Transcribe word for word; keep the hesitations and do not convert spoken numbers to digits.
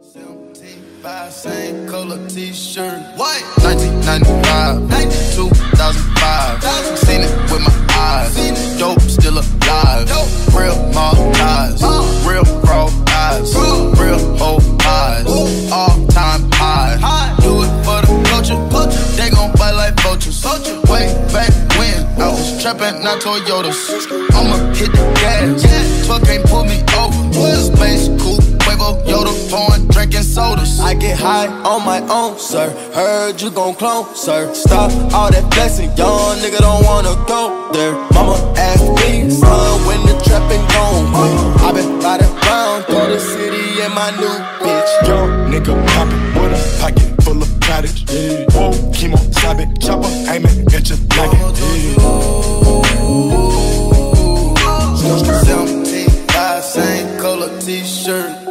seventeen-five, same color t-shirt. White. nineteen ninety-five, two thousand five. Seen it with my eyes. Dope still alive. Real mob ties. Real raw eyes. Real old eyes. All time high. Do it for the culture. They gon' fight like vultures. Way back when I was trapping, not Toyotas. I'ma hit the gas. twelve can't pull me over. Space cool. Quavo, Yoda, pouring, drinking sodas. I get high on my own, sir. Heard you gon' clone, sir. Stop all that flexing, young nigga don't wanna go there. Mama asked me, son, when the trapping gon' quit. I been riding round through the city in my new bitch. Young nigga poppin' with a pocket full of cottage. Yeah. Whoa, chemo, stop it, chopper, aimin' at your noggin. seventeen-five, same color t-shirt.